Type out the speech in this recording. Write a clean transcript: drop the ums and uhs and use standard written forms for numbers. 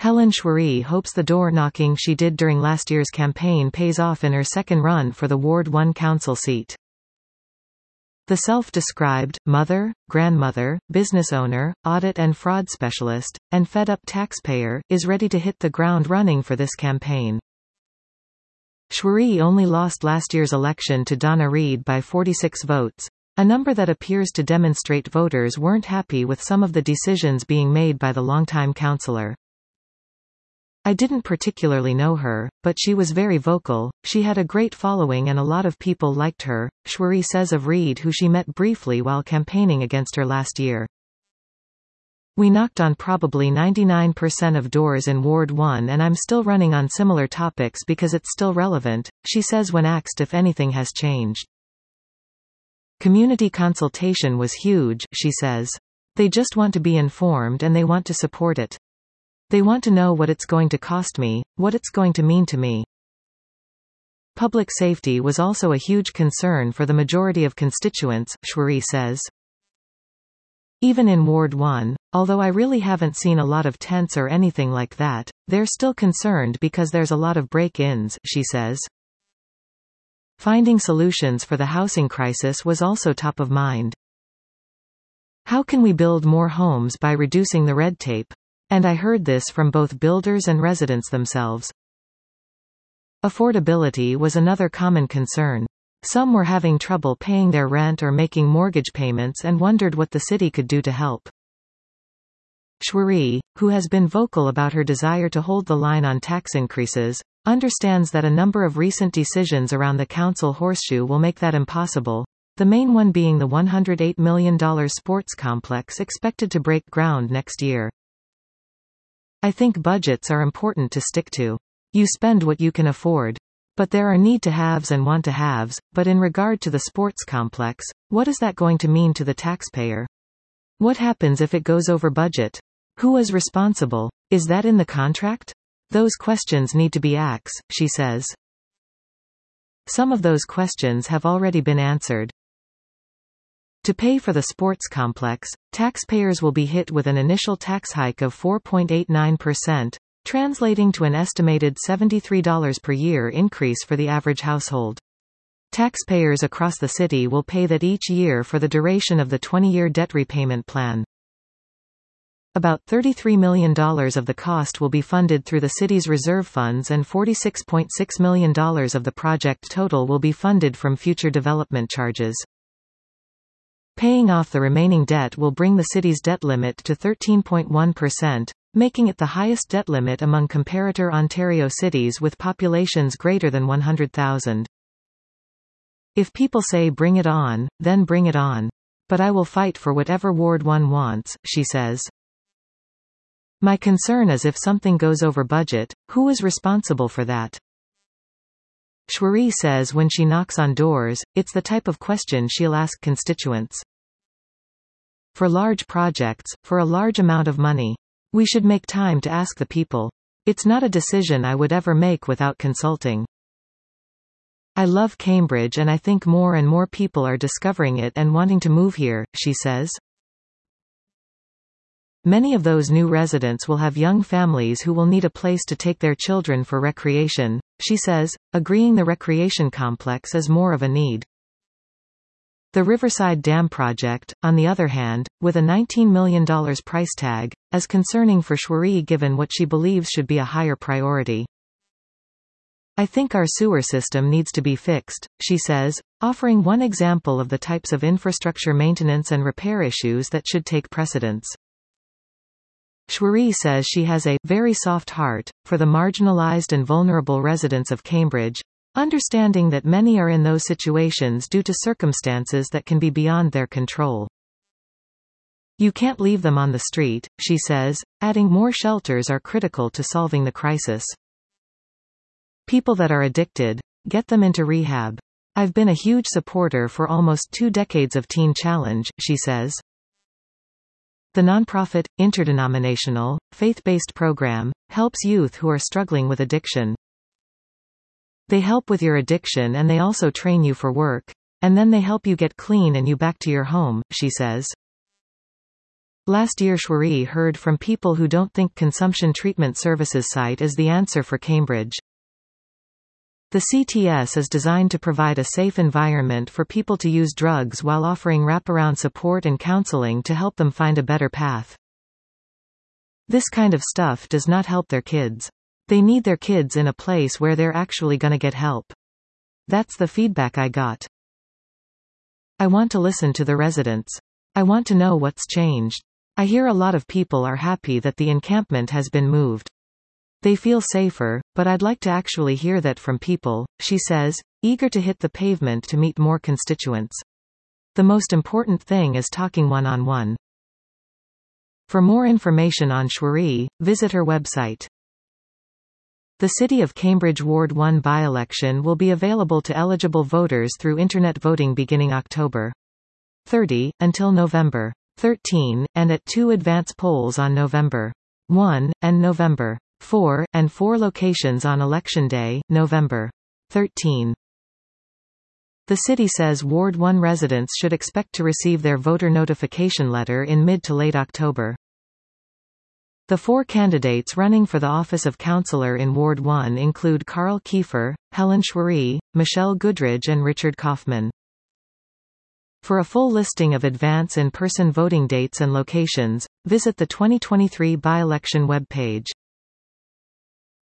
Helen Choueiri hopes the door-knocking she did during last year's campaign pays off in her second run for the Ward 1 council seat. The self-described mother, grandmother, business owner, audit and fraud specialist, and fed-up taxpayer is ready to hit the ground running for this campaign. Choueiri only lost last year's election to Donna Reed by 46 votes, a number that appears to demonstrate voters weren't happy with some of the decisions being made by the longtime councillor. I didn't particularly know her, but she was very vocal, she had a great following and a lot of people liked her, Choueiri says of Reed, who she met briefly while campaigning against her last year. We knocked on probably 99% of doors in Ward 1 and I'm still running on similar topics because it's still relevant, she says when asked if anything has changed. Community consultation was huge, she says. They just want to be informed and they want to support it. They want to know what it's going to cost me, what it's going to mean to me. Public safety was also a huge concern for the majority of constituents, Choueiri says. Even in Ward 1, although I really haven't seen a lot of tents or anything like that, they're still concerned because there's a lot of break-ins, she says. Finding solutions for the housing crisis was also top of mind. How can we build more homes by reducing the red tape? And I heard this from both builders and residents themselves. Affordability was another common concern. Some were having trouble paying their rent or making mortgage payments and wondered what the city could do to help. Choueiri, who has been vocal about her desire to hold the line on tax increases, understands that a number of recent decisions around the council horseshoe will make that impossible, the main one being the $108 million sports complex expected to break ground next year. I think budgets are important to stick to. You spend what you can afford. But there are need-to-haves and want-to-haves, but in regard to the sports complex, what is that going to mean to the taxpayer? What happens if it goes over budget? Who is responsible? Is that in the contract? Those questions need to be asked, she says. Some of those questions have already been answered. To pay for the sports complex, taxpayers will be hit with an initial tax hike of 4.89%, translating to an estimated $73 per year increase for the average household. Taxpayers across the city will pay that each year for the duration of the 20-year debt repayment plan. About $33 million of the cost will be funded through the city's reserve funds and $46.6 million of the project total will be funded from future development charges. Paying off the remaining debt will bring the city's debt limit to 13.1%, making it the highest debt limit among comparator Ontario cities with populations greater than 100,000. If people say bring it on, then bring it on. But I will fight for whatever Ward 1 wants, she says. My concern is if something goes over budget, who is responsible for that? Choueiri says when she knocks on doors, it's the type of question she'll ask constituents. For large projects, for a large amount of money, we should make time to ask the people. It's not a decision I would ever make without consulting. I love Cambridge and I think more and more people are discovering it and wanting to move here, she says. Many of those new residents will have young families who will need a place to take their children for recreation, she says, agreeing the recreation complex is more of a need. The Riverside Dam project, on the other hand, with a $19 million price tag, is concerning for Choueiri given what she believes should be a higher priority. I think our sewer system needs to be fixed, she says, offering one example of the types of infrastructure maintenance and repair issues that should take precedence. Choueiri says she has a very soft heart for the marginalized and vulnerable residents of Cambridge, understanding that many are in those situations due to circumstances that can be beyond their control. You can't leave them on the street, she says, adding more shelters are critical to solving the crisis. People that are addicted, get them into rehab. I've been a huge supporter for almost 2 decades of Teen Challenge, she says. The nonprofit, interdenominational, faith-based program, helps youth who are struggling with addiction. They help with your addiction and they also train you for work, and then they help you get clean and you back to your home, she says. Last year Shwari heard from people who don't think Consumption Treatment Services site is the answer for Cambridge. The CTS is designed to provide a safe environment for people to use drugs while offering wraparound support and counseling to help them find a better path. This kind of stuff does not help their kids. They need their kids in a place where they're actually gonna get help. That's the feedback I got. I want to listen to the residents. I want to know what's changed. I hear a lot of people are happy that the encampment has been moved. They feel safer, but I'd like to actually hear that from people, she says, eager to hit the pavement to meet more constituents. The most important thing is talking one-on-one. For more information on Shwari, visit her website. The City of Cambridge Ward 1 by-election will be available to eligible voters through internet voting beginning October 30, until November 13, and at 2 advance polls on November 1, and November 4, and 4 locations on Election Day, November 13. The city says Ward 1 residents should expect to receive their voter notification letter in mid to late October. The 4 candidates running for the office of councillor in Ward 1 include Carl Kiefer, Helen Shwari, Michelle Goodridge and Richard Kaufman. For a full listing of advance in-person voting dates and locations, visit the 2023 by-election webpage.